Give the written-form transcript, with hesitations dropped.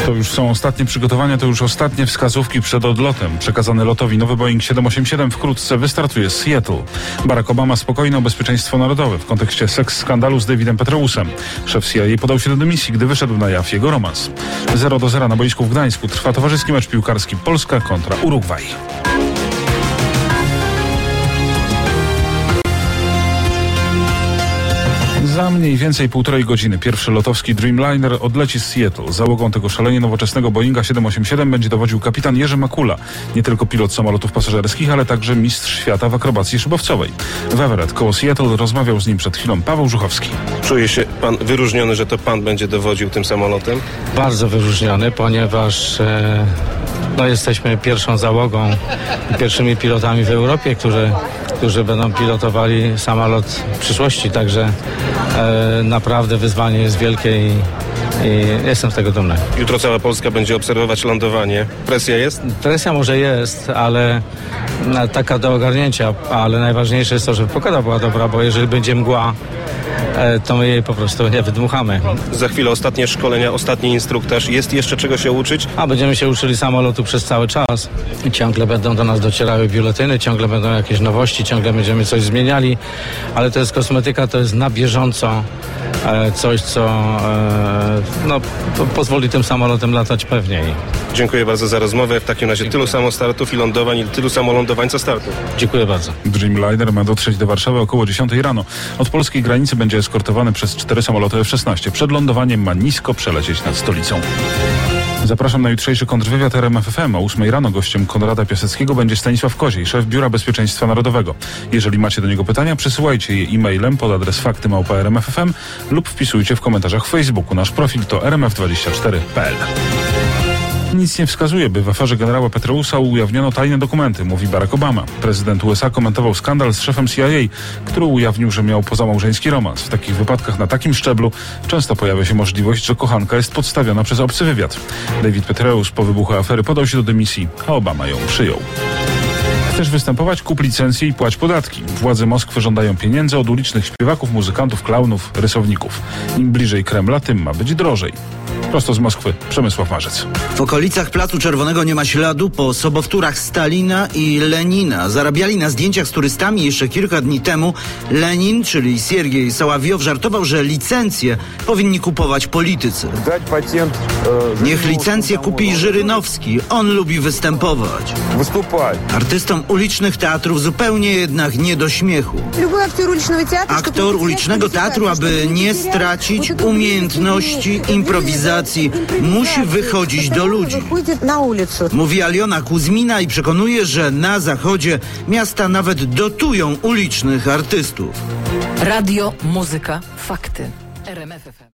To już są ostatnie przygotowania, to już ostatnie wskazówki przed odlotem. Przekazany lotowi nowy Boeing 787 wkrótce wystartuje z Seattle. Barack Obama spokojny o bezpieczeństwo narodowe w kontekście seks skandalu z Davidem Petraeusem. Szef CIA podał się do dymisji, gdy wyszedł na jaw jego romans. 0-0 na boisku w Gdańsku trwa towarzyski mecz piłkarski Polska kontra Urugwaj. Za mniej więcej 1,5 godziny pierwszy lotowski Dreamliner odleci z Seattle. Załogą tego szalenie nowoczesnego Boeinga 787 będzie dowodził kapitan Jerzy Makula. Nie tylko pilot samolotów pasażerskich, ale także mistrz świata w akrobacji szybowcowej. W Everett koło Seattle rozmawiał z nim przed chwilą Paweł Żuchowski. Czuje się pan wyróżniony, że to pan będzie dowodził tym samolotem? Bardzo wyróżniony, ponieważ jesteśmy pierwszą załogą, pierwszymi pilotami w Europie, którzy będą pilotowali samolot w przyszłości, także naprawdę wyzwanie jest wielkie i jestem z tego dumny. Jutro cała Polska będzie obserwować lądowanie. Presja jest? Presja może jest, ale taka do ogarnięcia, ale najważniejsze jest to, żeby pogoda była dobra, bo jeżeli będzie mgła, to my jej po prostu nie wydmuchamy. Za chwilę ostatnie szkolenia, ostatni instruktaż. Jest jeszcze czego się uczyć? Będziemy się uczyli samolotu przez cały czas. Ciągle będą do nas docierały biuletyny, ciągle będą jakieś nowości, ciągle będziemy coś zmieniali, ale to jest kosmetyka, to jest na bieżąco coś, co pozwoli tym samolotem latać pewniej. Dziękuję bardzo za rozmowę. W takim razie tylu samo startów i lądowań i tylu samo lądowań co startów. Dziękuję bardzo. Dreamliner ma dotrzeć do Warszawy około 10 rano. Od polskiej granicy będzie eskortowany przez 4 samoloty F-16. Przed lądowaniem ma nisko przelecieć nad stolicą. Zapraszam na jutrzejszy kontrwywiad RMF FM. O 8 rano gościem Konrada Piaseckiego będzie Stanisław Koziej, szef Biura Bezpieczeństwa Narodowego. Jeżeli macie do niego pytania, przesyłajcie je e-mailem pod adres fakty@rmf.fm lub wpisujcie w komentarzach w Facebooku. Nasz profil to rmf24.pl. Nic nie wskazuje, by w aferze generała Petrausa ujawniono tajne dokumenty, mówi Barack Obama. Prezydent USA komentował skandal z szefem CIA, który ujawnił, że miał pozamałżeński romans. W takich wypadkach na takim szczeblu często pojawia się możliwość, że kochanka jest podstawiona przez obcy wywiad. David Petraeus po wybuchu afery podał się do dymisji, a Obama ją przyjął. Chcesz występować? Kup licencję i płać podatki. Władze Moskwy żądają pieniędzy od ulicznych śpiewaków, muzykantów, klaunów, rysowników. Im bliżej Kremla, tym ma być drożej. Prosto z Moskwy, Przemysław Marzec. W okolicach Placu Czerwonego nie ma śladu po sobowtórach Stalina i Lenina. Zarabiali na zdjęciach z turystami jeszcze kilka dni temu. Lenin, czyli Siergiej Soławiow, żartował, że licencje powinni kupować politycy. Niech licencję kupi Żyrynowski. On lubi występować. Artystom ulicznych teatrów zupełnie jednak nie do śmiechu. Aktor ulicznego teatru, aby nie stracić umiejętności improwizacji, musi wychodzić do ludzi. Mówi Aliona Kuzmina i przekonuje, że na zachodzie miasta nawet dotują ulicznych artystów. Radio, muzyka, fakty. RMF FM.